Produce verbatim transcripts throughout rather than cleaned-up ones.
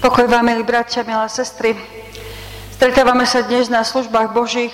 Pokoj vám, milí bratia, milé sestry. Stretávame sa dnes na službách Božích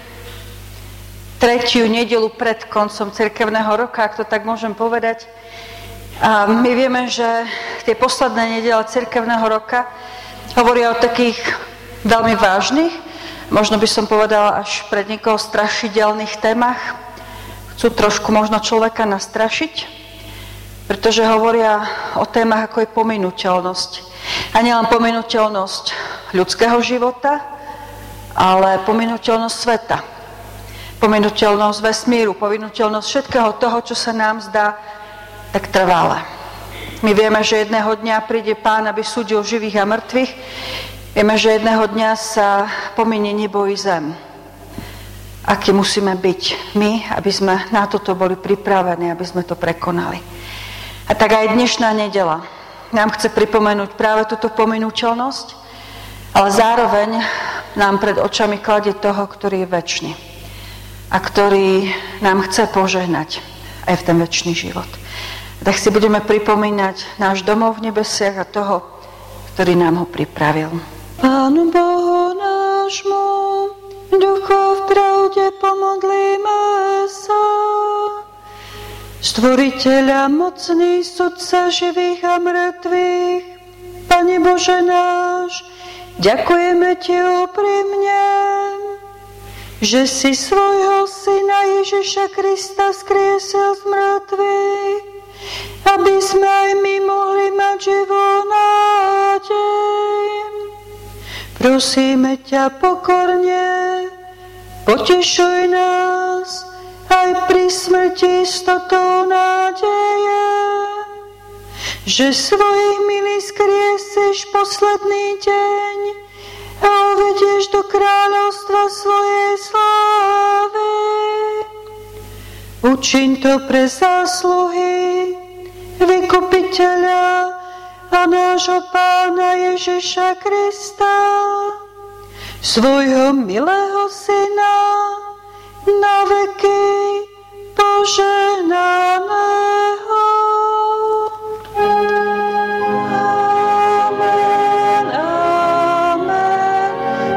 tretiu nedeľu pred koncom cirkevného roka, ak to tak môžem povedať. A my vieme, že tie posledné nedele cirkevného roka hovoria o takých veľmi vážnych, možno by som povedala až pred niekoho strašidelných témach. Chcú trošku možno človeka nastrašiť, pretože hovoria o témach ako je pominuteľnosť. A nielen pominuteľnosť ľudského života, ale pominuteľnosť sveta. Pominuteľnosť vesmíru, pominuteľnosť všetkého toho, čo sa nám zdá tak trvalé. My vieme, že jedného dňa príde Pán, aby súdil živých a mŕtvych. Vieme, že jedného dňa sa pominie nebo i zem. Aký musíme byť my, aby sme na toto boli pripravení, aby sme to prekonali. A tak aj dnešná nedeľa nám chce pripomenúť práve túto pominuteľnosť, ale zároveň nám pred očami kladie toho, ktorý je večný a ktorý nám chce požehnať aj v ten večný život. Tak si budeme pripomínať náš domov v nebesiach a toho, ktorý nám ho pripravil. Pánu Bohu nášmu, ducha v pravde pomodlíme sa. Stvoriteľa, mocný sudca živých a mŕtvych, Pane Bože náš, ďakujeme Ti úprimne, že si svojho Syna Ježiša Krista skriesil z mŕtvych, aby sme aj my mohli mať živú nádej. Prosíme ťa pokorne, potešuj nás aj pri smrti istotou nádeje, že svojich milých skriesiš posledný deň a uvedieš do kráľovstva svojej slávy. Učiň to pre zásluhy Vykupiteľa a nášho Pána Ježiša Krista, svojho milého Syna, na veky požehnaného. Amen, amen,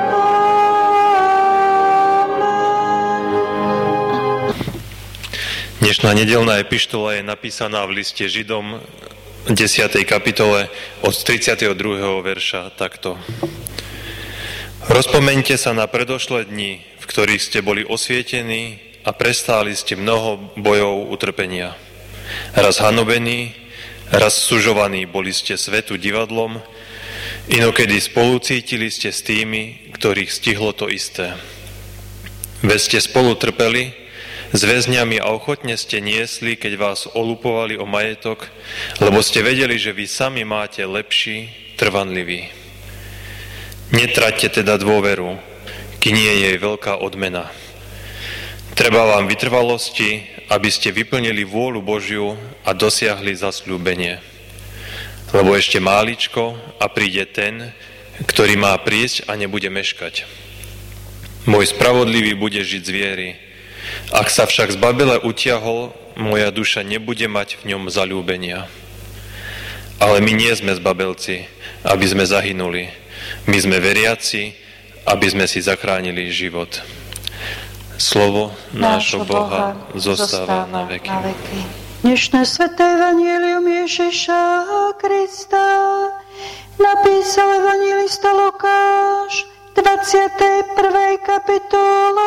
amen. Dnešná nedeľná epištola je napísaná v liste Židom desiatej kapitole od tridsiateho druhého verša takto. Rozpomeňte sa na predošlé dni, v ktorých ste boli osvietení a prestáli ste mnoho bojov utrpenia. Raz hanobení, raz sužovaní boli ste svetu divadlom, inokedy spolucítili ste s tými, ktorých stihlo to isté. Veď ste spolu trpeli, s väzňami a ochotne ste niesli, keď vás olupovali o majetok, lebo ste vedeli, že vy sami máte lepší, trvanlivý. Netraťte teda dôveru, kým nie je jej veľká odmena. Treba vám vytrvalosti, aby ste vyplnili vôľu Božiu a dosiahli zasľúbenie. Lebo ešte máličko a príde ten, ktorý má prísť a nebude meškať. Môj spravodlivý bude žiť z viery. Ak sa však z Babele utiahol, moja duša nebude mať v ňom zaľúbenia. Ale my nie sme zbabelci, aby sme zahynuli. My sme veriaci, aby sme si zachránili život. Slovo nášho Boha zostáva na veky. Dnešné sväté evanjelium Ježiša Krista napísal evanjelista Lukáš v dvadsiatej prvej kapitole.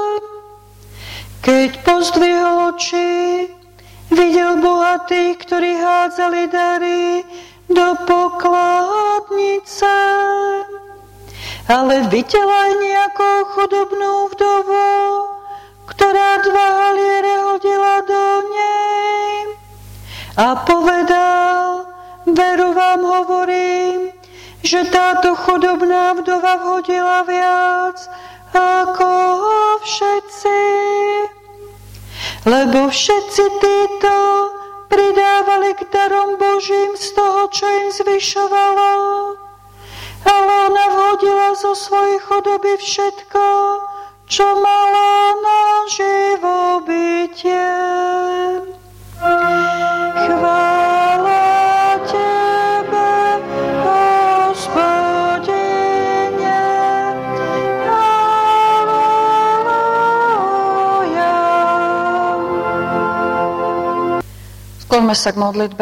Keď pozdvihol oči, videl bohatých, ktorí hádzali dary do pokladnice. Ale videl aj nejakú chudobnú vdovu, ktorá dva haliere hodila do nej. A povedal, veru vám hovorím, že táto chudobná vdova vhodila viac ako všetci. Lebo všetci títo pridávali k darom Božím z toho, čo im zvyšovalo. Ale ona vhodila zo svojej chudoby všetko, čo mala na živobytie. Chvála Tebe, Hospodine. Skloňme sa k modlitbe.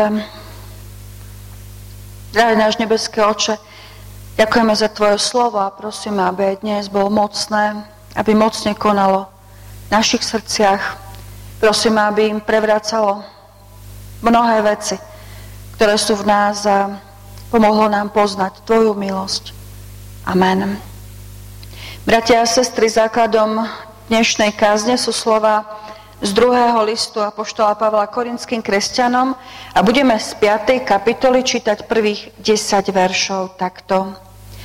Drahý náš nebeský Oče, ďakujeme za Tvoje slovo a prosíme, aby aj dnes bolo mocné, aby mocne konalo v našich srdciach. Prosíme, aby im prevracalo mnohé veci, ktoré sú v nás a pomohlo nám poznať Tvoju milosť. Amen. Bratia a sestry, základom dnešnej kázne sú slova z druhého listu apoštola Pavla Korinským kresťanom a budeme z piatej kapitoly čítať prvých desať veršov takto.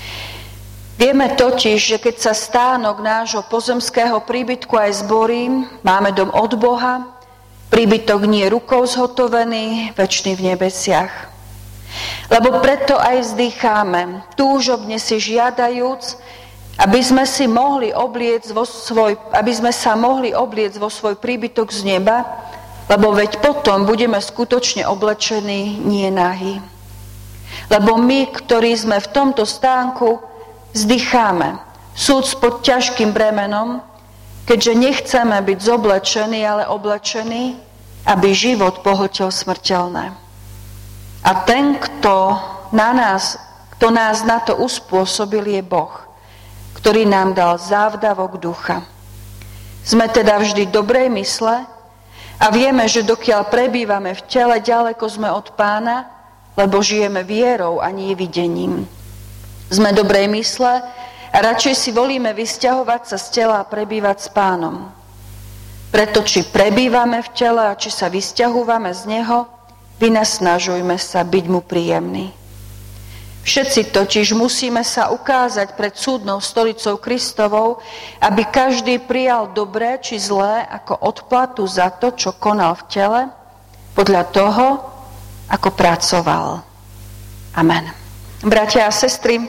Vieme totiž, že keď sa stánok nášho pozemského príbytku aj zborí, máme dom od Boha, príbytok nie rukou zhotovený, večný v nebesiach. Lebo preto aj vzdycháme, túžobne si žiadajúc, aby sme si mohli obliec vo svoj, aby sme sa mohli obliec vo svoj príbytok z neba, lebo veď potom budeme skutočne oblečení, nie nahí. Lebo my, ktorí sme v tomto stánku, vzdycháme, súc pod ťažkým bremenom, keďže nechceme byť zoblečení, ale oblečení, aby život pohltil smrteľné. A ten, kto, na nás, kto nás na to uspôsobil, je Boh, ktorý nám dal závdavok ducha. Sme teda vždy dobrej mysle a vieme, že dokiaľ prebývame v tele, ďaleko sme od Pána, lebo žijeme vierou a nie videním. Sme dobrej mysle a radšej si volíme vysťahovať sa z tela a prebývať s Pánom. Preto či prebývame v tele a či sa vysťahúvame z Neho, vynasnažujme sa byť mu príjemný. Všetci totiž musíme sa ukázať pred súdnou stolicou Kristovou, aby každý prijal dobré či zlé ako odplatu za to, čo konal v tele, podľa toho, ako pracoval. Amen. Bratia a sestry,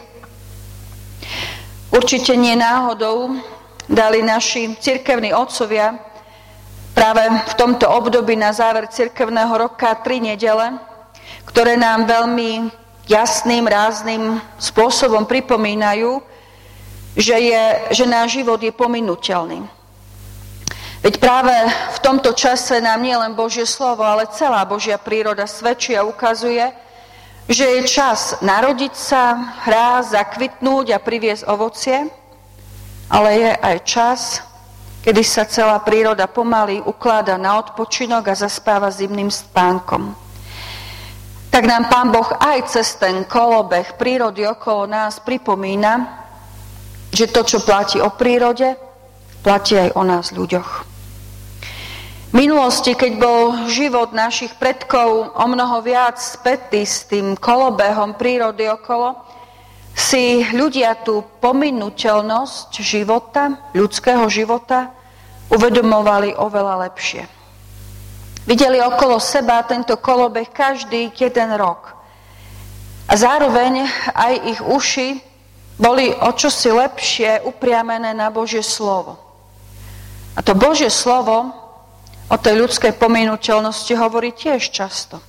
určite nie náhodou dali naši cirkevní otcovia práve v tomto období na záver cirkevného roka tri nedele, ktoré nám veľmi jasným, rázným spôsobom pripomínajú, že, je, že náš život je pominuteľný. Veď práve v tomto čase nám nie len Božie slovo, ale celá Božia príroda svedčí a ukazuje, že je čas narodiť sa, hrásť, zakvitnúť a priviesť ovocie, ale je aj čas, kedy sa celá príroda pomaly ukláda na odpočinok a zaspáva zimným spánkom. Tak nám Pán Boh aj cez ten kolobeh prírody okolo nás pripomína, že to, čo platí o prírode, platí aj o nás ľuďoch. V minulosti, keď bol život našich predkov o mnoho viac spätý s tým kolobehom prírody okolo, si ľudia tú pominuteľnosť života, ľudského života, uvedomovali oveľa lepšie. Videli okolo seba tento kolobeh každý jeden rok. A zároveň aj ich uši boli o čosi lepšie upriamené na Božie slovo. A to Božie slovo o tej ľudskej pominuteľnosti hovorí tiež často.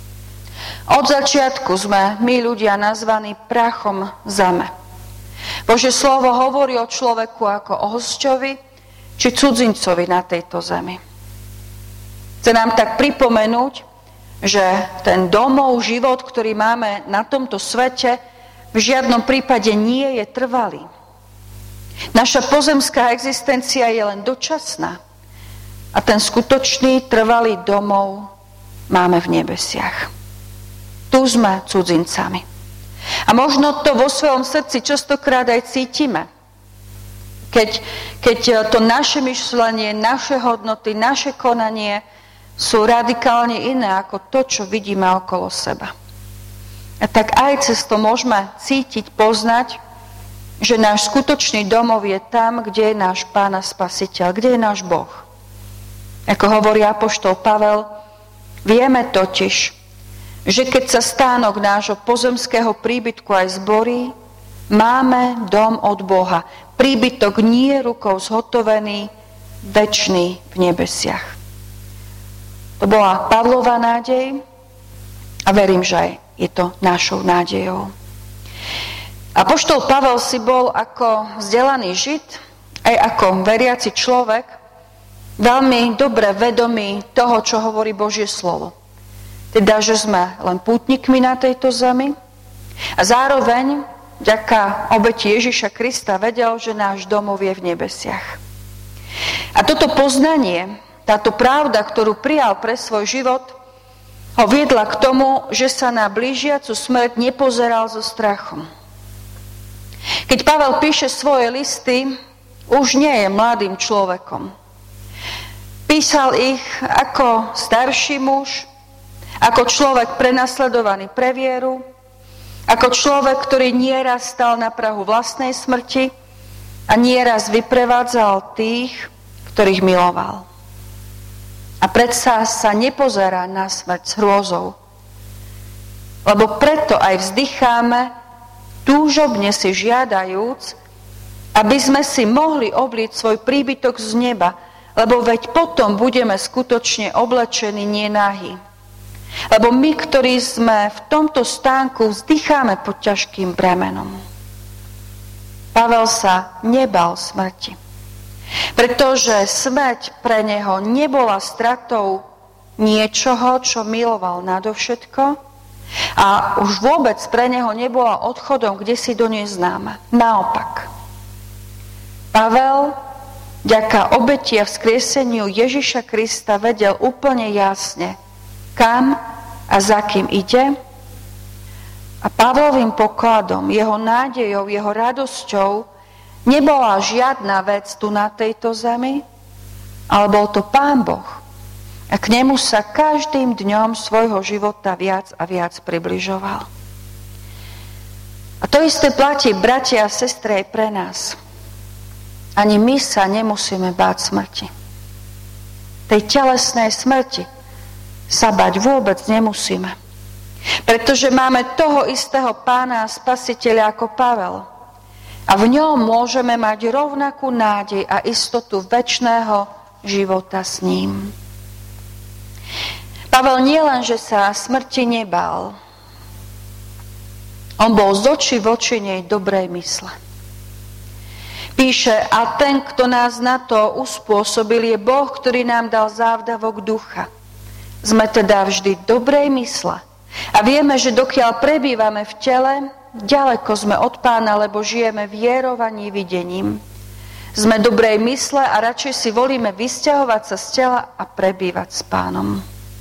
Od začiatku sme my ľudia nazvaní prachom zeme. Božie slovo hovorí o človeku ako o hosťovi či cudzincovi na tejto zemi. Chce nám tak pripomenúť, že ten domov, život, ktorý máme na tomto svete, v žiadnom prípade nie je trvalý. Naša pozemská existencia je len dočasná a ten skutočný trvalý domov máme v nebesiach. Tu sme cudzincami. A možno to vo svojom srdci častokrát aj cítime. Keď, keď to naše myšlenie, naše hodnoty, naše konanie sú radikálne iné ako to, čo vidíme okolo seba. A tak aj cez to môžeme cítiť, poznať, že náš skutočný domov je tam, kde je náš Pán a Spasiteľ, kde je náš Boh. Ako hovorí apoštol Pavel, vieme totiž, že keď sa stánok nášho pozemského príbytku aj zborí, máme dom od Boha. Príbytok nie rukou zhotovený, večný v nebesiach. To bola Pavlova nádej a verím, že aj je to našou nádejou. Apoštol Pavel si bol ako vzdelaný Žid, aj ako veriaci človek, veľmi dobre vedomý toho, čo hovorí Božie slovo. teda, že sme len pútnikmi na tejto zemi a zároveň vďaka obeti Ježiša Krista vedel, že náš domov je v nebesiach. A toto poznanie, táto pravda, ktorú prijal pre svoj život, ho viedla k tomu, že sa na blížiacu smrť nepozeral so strachom. Keď Pavel píše svoje listy, už nie je mladým človekom. Písal ich ako starší muž, ako človek prenasledovaný pre vieru, ako človek, ktorý nieraz stal na prahu vlastnej smrti a nieraz vyprevádzal tých, ktorých miloval. A predsa sa nepozerá na smrť s hrôzou. Lebo preto aj vzdycháme, túžobne si žiadajúc, aby sme si mohli obliť svoj príbytok z neba, lebo veď potom budeme skutočne oblečení nie nahý. Lebo my, ktorí sme v tomto stánku, vzdycháme pod ťažkým bremenom. Pavel sa nebal smrti, pretože smrť pre neho nebola stratou niečoho, čo miloval nadovšetko, a už vôbec pre neho nebola odchodom kdesi do neznáma. Naopak. Pavel vďaka obeti a vzkrieseniu Ježiša Krista vedel úplne jasne, kam a za kým ide. A Pavlovým pokladom, jeho nádejou, jeho radosťou nebola žiadna vec tu na tejto zemi, ale bol to Pán Boh. A k nemu sa každým dňom svojho života viac a viac približoval. A to isté platí, bratia a sestry, aj pre nás. Ani my sa nemusíme báť smrti. Tej telesnej smrti sa bať vôbec nemusíme. Pretože máme toho istého Pána a Spasiteľa ako Pavel. A v ňom môžeme mať rovnakú nádej a istotu večného života s ním. Pavel nielen, že sa smrti nebál, on bol z očí v oči nej dobrej mysle. Píše, a ten, kto nás na to uspôsobil, je Boh, ktorý nám dal závdavok ducha. Sme teda vždy dobrej mysle a vieme, že dokiaľ prebývame v tele, ďaleko sme od Pána, lebo žijeme vierovaní videním. Sme dobrej mysle a radšej si volíme vysťahovať sa z tela a prebývať s Pánom.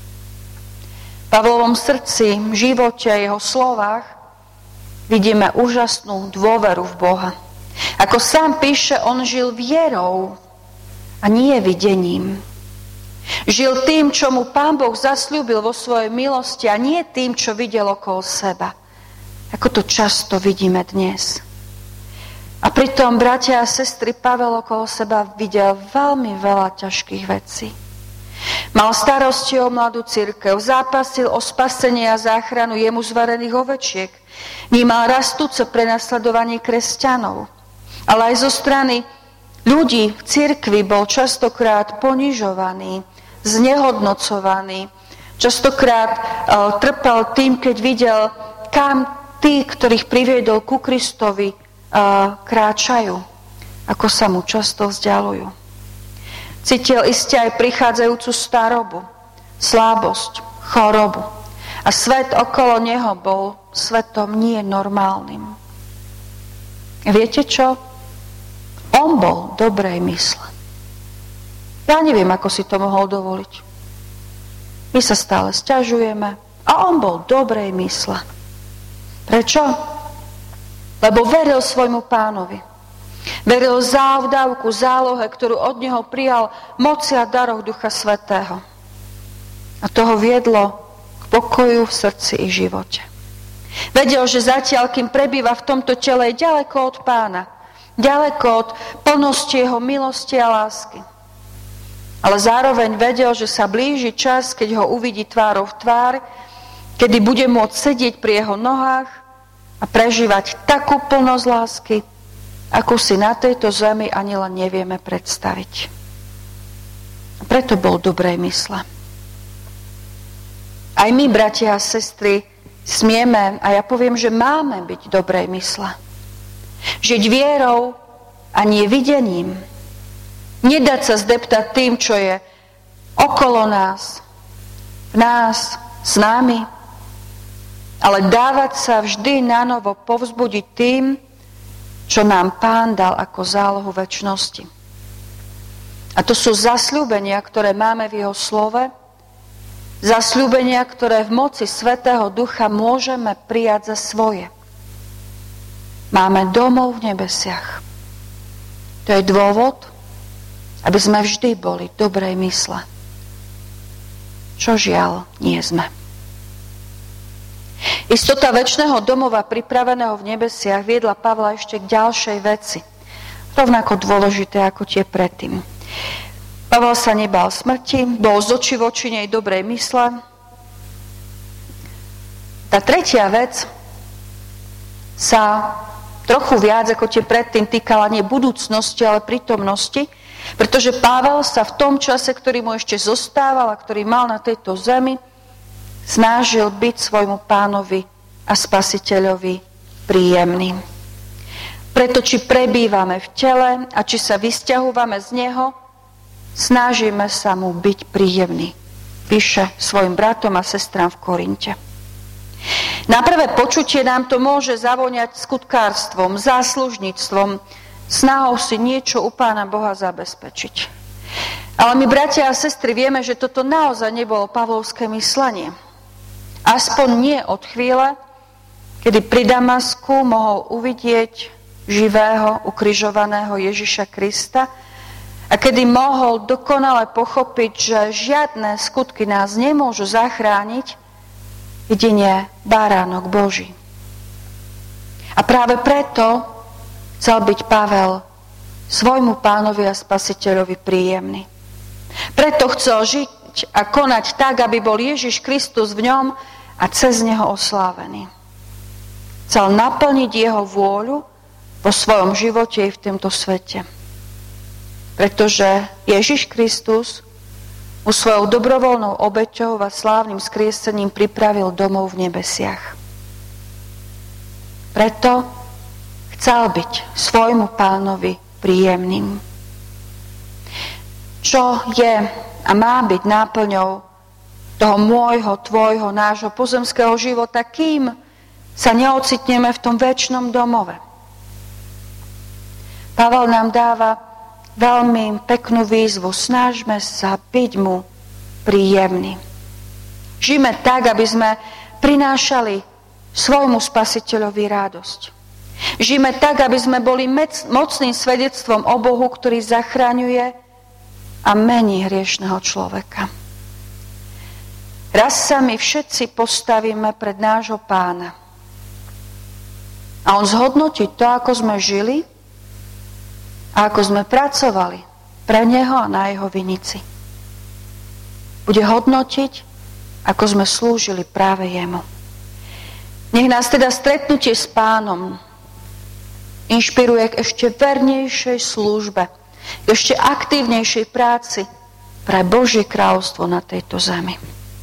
V Pavlovom srdci, živote a jeho slovách vidíme úžasnú dôveru v Boha. Ako sám píše, on žil vierou a nie videním. Žil tým, čo mu Pán Boh zasľúbil vo svojej milosti a nie tým, čo videl okolo seba. Ako to často vidíme dnes. A pritom, bratia a sestry, Pavel okolo seba videl veľmi veľa ťažkých vecí. Mal starosti o mladú cirkev, zápasil o spasenie a záchranu jemu zvarených ovečiek, vnímal rastúce prenasledovanie kresťanov, ale aj zo strany ľudí v cirkvi bol častokrát ponižovaný, znehodnocovaný, častokrát uh, trpel tým, keď videl, kam tí, ktorých priviedol ku Kristovi, uh, kráčajú, ako sa mu často vzdialujú. Cítil iste aj prichádzajúcu starobu, slabosť, chorobu. A svet okolo neho bol svetom nie normálnym. Viete čo? On bol dobrej mysle. Ja neviem, ako si to mohol dovoliť. My sa stále sťažujeme a on bol dobrej mysle. Prečo? Lebo veril svojmu Pánovi. Veril závdavku, zálohe, ktorú od neho prijal moci a daroch Ducha Svätého. A to ho viedlo k pokoju v srdci i živote. Vedel, že zatiaľ, kým prebýva v tomto tele, je ďaleko od Pána, ďaleko od plnosti jeho milosti a lásky. Ale zároveň vedel, že sa blíži čas, keď ho uvidí tvárou v tvár, kedy bude môcť sedieť pri jeho nohách a prežívať takú plnosť lásky, akú si na tejto zemi ani len nevieme predstaviť. A preto bol dobrej mysle. Aj my, bratia a sestry, smieme, a ja poviem, že máme byť dobrej mysle. Žiť vierou a nie videním. Nedať sa zdeptať tým, čo je okolo nás, v nás, s nami, ale dávať sa vždy nanovo povzbudiť tým, čo nám Pán dal ako zálohu večnosti. A to sú zasľúbenia, ktoré máme v jeho slove, zasľúbenia, ktoré v moci Svätého Ducha môžeme prijať za svoje. Máme domov v nebesiach. To je dôvod, aby sme vždy boli v dobrej mysle. Čo žiaľ nie sme. Istota večného domova pripraveného v nebesiach viedla Pavla ešte k ďalšej veci, rovnako dôležité ako tie predtým. Pavel sa nebal smrti, bol z očí v oči nej dobrej mysle. Tá tretia vec sa trochu viac ako tie predtým týkala nie budúcnosti, ale prítomnosti, pretože Pavel sa v tom čase, ktorý mu ešte zostával a ktorý mal na tejto zemi, snažil byť svojmu Pánovi a Spasiteľovi príjemným. Preto, či prebývame v tele a či sa vysťahúvame z neho, snažíme sa mu byť príjemný. Píše svojim bratom a sestrám v Korinte. Na prvé počutie nám to môže zavoňať skutkárstvom, záslužníctvom, snahou si niečo u Pána Boha zabezpečiť. Ale my, bratia a sestry, vieme, že toto naozaj nebolo pavlovské myslenie. Aspoň nie od chvíle, kedy pri Damasku mohol uvidieť živého, ukrižovaného Ježiša Krista a kedy mohol dokonale pochopiť, že žiadne skutky nás nemôžu zachrániť, jedine baránok Boží. A práve preto chcel byť Pavel svojmu Pánovi a Spasiteľovi príjemný. Preto chcel žiť a konať tak, aby bol Ježiš Kristus v ňom a cez neho oslávený. Chcel naplniť jeho vôľu vo svojom živote i v tomto svete. Pretože Ježiš Kristus mu svojou dobrovoľnou obeťou a slávnym skriesením pripravil domov v nebesiach. Preto chcel byť svojmu Pánovi príjemným. Čo je a má byť náplňou toho môjho, tvojho, nášho pozemského života, kým sa neocitneme v tom večnom domove. Pavel nám dáva veľmi peknú výzvu. Snažme sa byť mu príjemný. Žijme tak, aby sme prinášali svojmu Spasiteľovi radosť. Žijme tak, aby sme boli mocným svedectvom o Bohu, ktorý zachraňuje a mení hriešného človeka. Raz sa my všetci postavíme pred nášho Pána. A on zhodnotí to, ako sme žili a ako sme pracovali pre neho a na jeho vinici. Bude hodnotiť, ako sme slúžili práve jemu. Nech nás teda stretnutie s Pánom inšpiruje k ešte vernejšej službe, k ešte aktívnejšej práci pre Božie kráľovstvo na tejto zemi.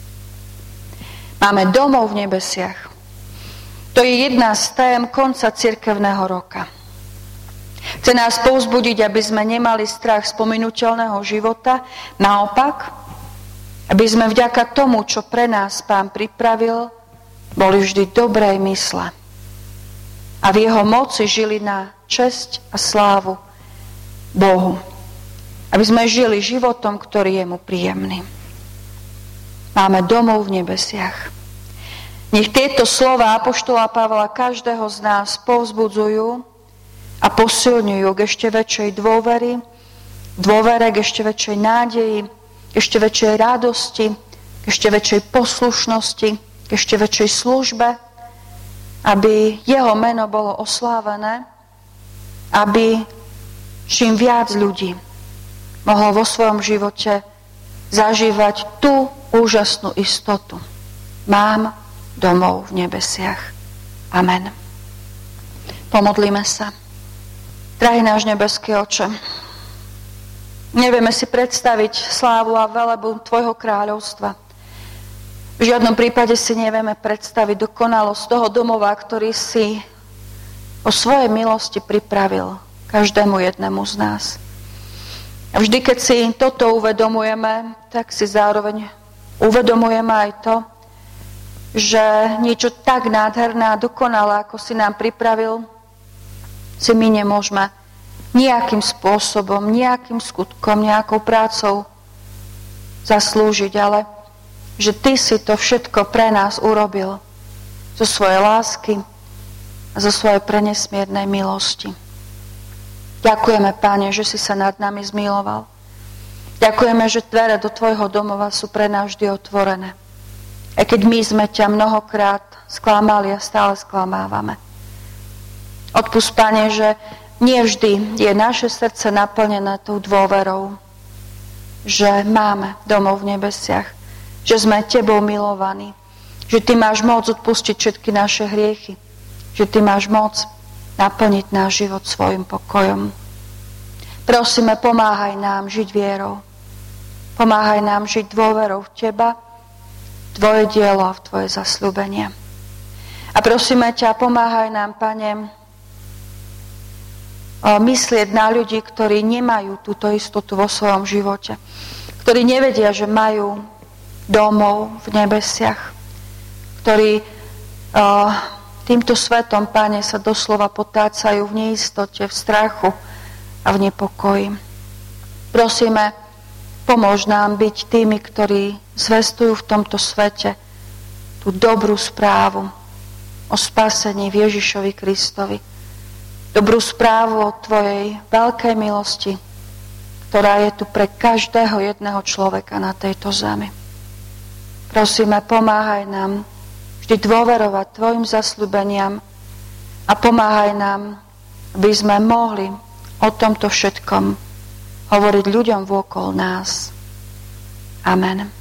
Máme domov v nebesiach. To je jedna z tém konca cirkevného roka. Chce nás povzbudiť, aby sme nemali strach z pominuteľného života, naopak, aby sme vďaka tomu, čo pre nás Pán pripravil, boli vždy dobrej mysle. A v jeho moci žili na česť a slávu Bohu. Aby sme žili životom, ktorý je mu príjemný. Máme domov v nebesiach. Nech tieto slova apoštola Pavla každého z nás povzbudzujú a posilňujú k ešte väčšej dôvery, dôvere, k ešte väčšej nádeji, k ešte väčšej radosti, k ešte väčšej poslušnosti, k ešte väčšej službe, aby jeho meno bolo oslávené, aby čím viac ľudí mohlo vo svojom živote zažívať tú úžasnú istotu. Mám domov v nebesiach. Amen. Pomodlíme sa. Drahý náš nebeský Oče, nevieme si predstaviť slávu a velebu tvojho kráľovstva. V žiadnom prípade si nevieme predstaviť dokonalosť toho domova, ktorý si o svojej milosti pripravil každému jednému z nás. A vždy, keď si toto uvedomujeme, tak si zároveň uvedomujeme aj to, že niečo tak nádherné a dokonalé, ako si nám pripravil, si my nemôžeme nejakým spôsobom, nejakým skutkom, nejakou prácou zaslúžiť, ale že Ty si to všetko pre nás urobil zo svojej lásky a zo svojej prenesmiernej milosti. Ďakujeme, Páne, že si sa nad nami zmiloval. Ďakujeme, že dvere do Tvojho domova sú pre nás vždy otvorené. Aj keď my sme ťa mnohokrát sklamali a stále sklamávame. Odpusť, Pane, že nie vždy je naše srdce naplnené tou dôverou, že máme domov v nebesiach, že sme Tebou milovaní, že Ty máš moc odpustiť všetky naše hriechy, že Ty máš moc naplniť náš život svojim pokojom. Prosíme, pomáhaj nám žiť vierou. Pomáhaj nám žiť dôverou v Teba, Tvoje dielo a v Tvoje zasľúbenie. A prosíme ťa, pomáhaj nám, Pane, myslieť na ľudí, ktorí nemajú túto istotu vo svojom živote, ktorí nevedia, že majú domov v nebesiach, ktorí uh, týmto svetom, Pane, sa doslova potácajú v neistote, v strachu a v nepokoji. Prosíme, pomôž nám byť tými, ktorí zvestujú v tomto svete tú dobrú správu o spasení v Ježišovi Kristovi. Dobrú správu o Tvojej veľkej milosti, ktorá je tu pre každého jedného človeka na tejto zemi. Prosíme, pomáhaj nám vždy dôverovať Tvojim zasľúbeniam a pomáhaj nám, aby sme mohli o tomto všetkom hovoriť ľuďom vôkol nás. Amen.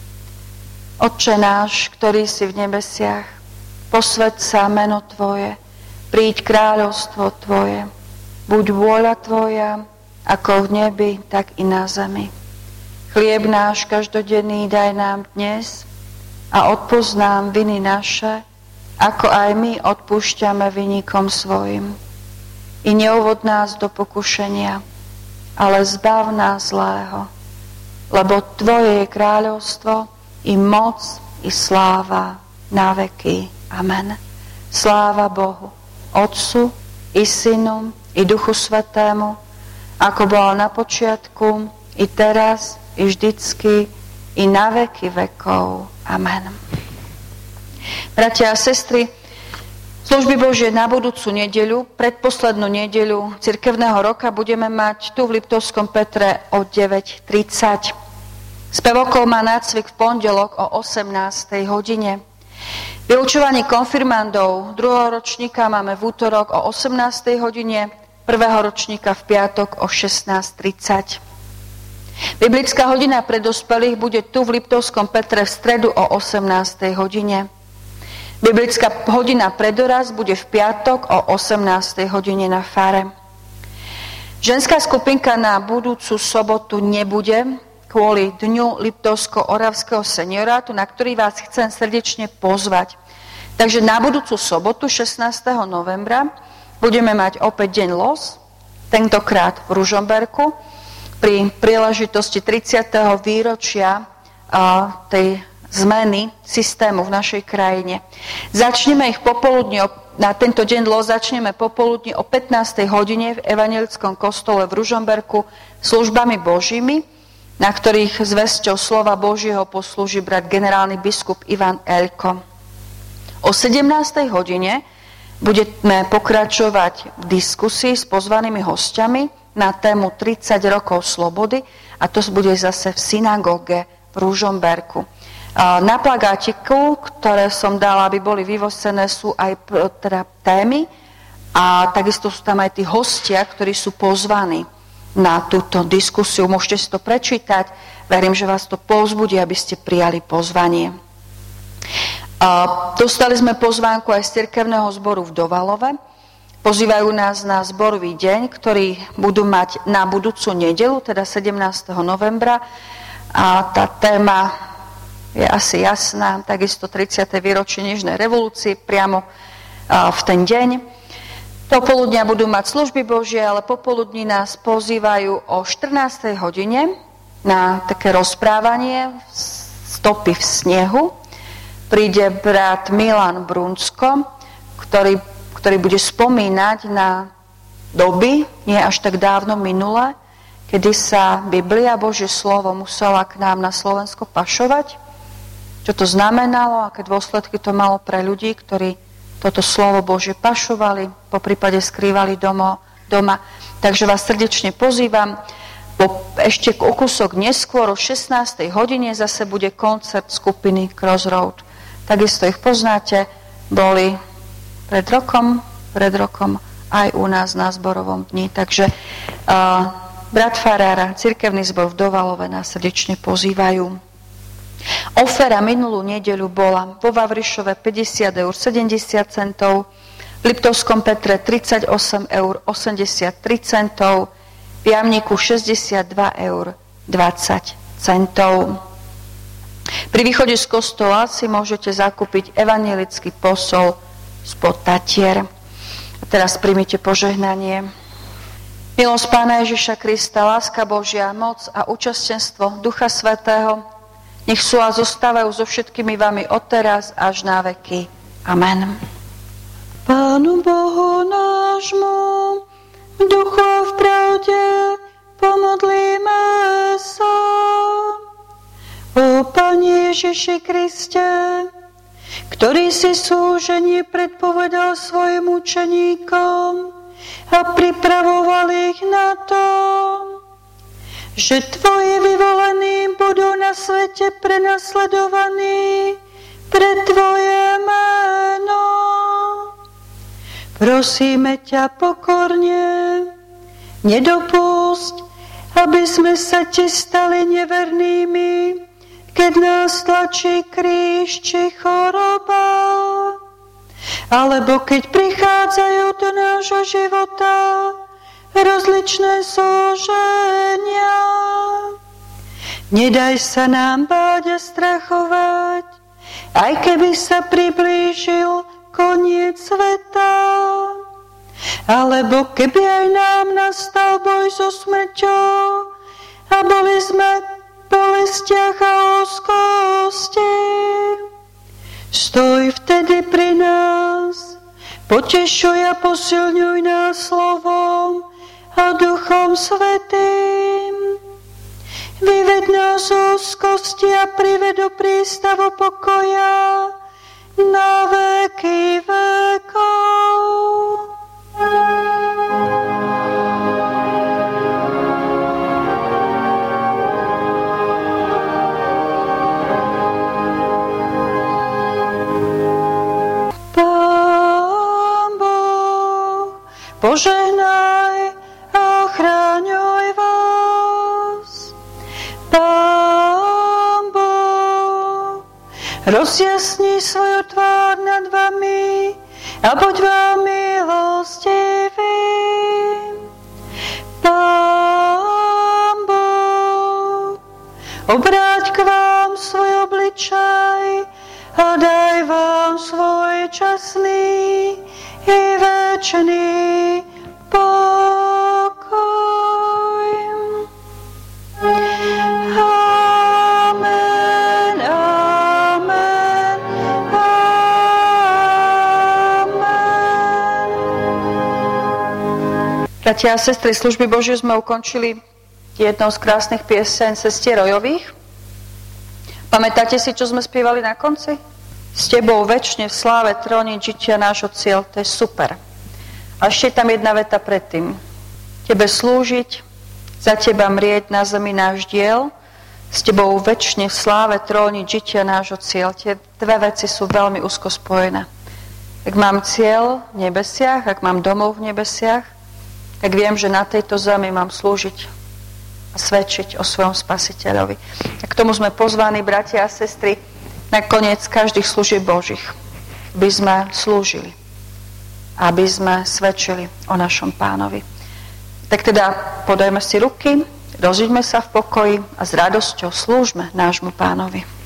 Otče náš, ktorý si v nebesiach, posväť sa meno Tvoje, príď kráľovstvo Tvoje, buď vôľa Tvoja, ako v nebi, tak i na zemi. Chlieb náš každodenný daj nám dnes a odpusť nám viny naše, ako aj my odpúšťame vinníkom svojim. I neuvod nás do pokušenia, ale zbav nás zlého, lebo Tvoje je kráľovstvo, i moc, i sláva na veky. Amen. Sláva Bohu, Otcu, i Synu, i Duchu Svätému, ako bola na počiatku, i teraz, i vždycky, i na veky vekov. Amen. Bratia a sestry, služby Božie na budúcu nedeľu, predposlednú nedeľu cirkevného roka budeme mať tu v Liptovskom Petre o deväť tridsať. Spevokol má nácvik v pondelok o osemnástej hodine. Vyučovanie konfirmandov druhého ročníka máme v útorok o osemnástej hodine, prvého ročníka v piatok o šestnásť tridsať. Biblická hodina pre dospelých bude tu v Liptovskom Petre v stredu o osemnástej hodine. Biblická hodina pre dorast bude v piatok o osemnástej hodine na fare. Ženská skupinka na budúcu sobotu nebude kvôli Dňu Liptovsko-Oravského seniorátu, na ktorý vás chcem srdečne pozvať. Takže na budúcu sobotu šestnásteho novembra budeme mať opäť deň los, tentokrát v Ružomberku, pri príležitosti tridsiateho výročia tej zmeny systému v našej krajine. Začneme ich popoludne, na tento deň los začneme popoludne o pätnástej hodine v evanjelickom kostole v Ružomberku službami Božími, na ktorých zvesťou slova Božieho poslúži brat generálny biskup Ivan Elko. O sedemnástej hodine budeme pokračovať v diskusii s pozvanými hostiami na tému tridsať rokov slobody a to bude zase v synagóge v Ružomberku. Na plagátiku, ktoré som dala, aby boli vyvosené, sú aj teda témy a takisto sú tam aj tí hostia, ktorí sú pozvaní na túto diskusiu. Môžete si to prečítať. Verím, že vás to povzbudí, aby ste prijali pozvanie. Dostali sme pozvánku aj z cirkevného zboru v Dovalove. Pozývajú nás na zborový deň, ktorý budú mať na budúcu nedeľu, teda sedemnásteho novembra. A tá téma je asi jasná, takisto tridsiate výročie nežnej revolúcie priamo v ten deň. Do poludnia budú mať služby Božie, ale popoludní nás pozývajú o štrnástej hodine na také rozprávanie Stopy v snehu. príde brat Milan Brunsko, ktorý, ktorý bude spomínať na doby, nie až tak dávno minulé, kedy sa Biblia, Božie slovo, musela k nám na Slovensko pašovať. Čo to znamenalo, aké dôsledky to malo pre ľudí, ktorí toto slovo Božie pašovali, po prípade skrývali domo, doma. Takže vás srdečne pozývam. Po, ešte o kúsok neskôr, o šestnástej hodine, zase bude koncert skupiny Crossroad. Takisto ich poznáte, boli pred rokom, pred rokom aj u nás na zborovom dni. Takže uh, brat farára, cirkevný zbor v Dovalove nás srdečne pozývajú. Ofera minulú nedeľu bola vo Vavrišove päťdesiat eur sedemdesiat centov, v Liptovskom Petre tridsaťosem eur osemdesiattri centov, v Jamníku šesťdesiatdva eur dvadsať centov. Pri východe z kostola si môžete zakúpiť evanjelický posol spod Tatier. A teraz príjmite požehnanie. Milosť Pána Ježiša Krista, láska Božia, moc a účastenstvo Ducha Svätého nech sú a zostávajú so všetkými vami odteraz až na veky. Amen. Pánu Bohu nášmu, v duchu a v pravde pomodlíme sa. O Pane Ježiši Kriste, ktorý si súženie predpovedal svojim učeníkom a pripravoval ich na to, že tvoji vyvolení budú na svete prenasledovaní pre tvoje meno. Prosíme ťa pokorne, nedopusť, aby sme sa ti stali nevernými, keď nás tlačí kríž či choroba, alebo keď prichádzajú do nášho života rozličné súženia. Nedaj sa nám báť a strachovať, aj keby sa priblížil koniec sveta, alebo keby aj nám nastal boj so smrťou a boli sme v bolestiach a úzkosti. Stoj vtedy pri nás, potešuj a posilňuj nás slovom a Duchom Svätým. Vyved nás z úzkosti a prived do prístavu pokoja na veky vekov. Pán Boh, požehnaj a ochraňuj vás. Pán Boh, rozjasni svoju tvár nad vami a buď vám milostivý. Pán Boh, obráť k vám svoj obličaj a daj vám svoj časný i večný pokoj. Amen, amen, amen. Bratia a sestry, služby Božiu sme ukončili jednou z krásnych pieseň Sestier Rojových. Pamätáte si, čo sme spievali na konci? S tebou večne v sláve tróniť žitia nášho cieľ. To je super. A ešte tam jedna veta predtým. Tebe slúžiť, za teba mrieť na zemi náš diel, s tebou večne v sláve tróniť žitia nášho cieľ. Tie dve veci sú veľmi úzko spojené. Ak mám cieľ v nebesiach, ak mám domov v nebesiach, tak viem, že na tejto zemi mám slúžiť a svedčiť o svojom Spasiteľovi. A k tomu sme pozvaní, bratia a sestry, na koniec každých služieb Božích, aby sme slúžili, aby sme svedčili o našom Pánovi. Tak teda podajme si ruky, rozíďme sa v pokoji a s radosťou slúžme nášmu Pánovi.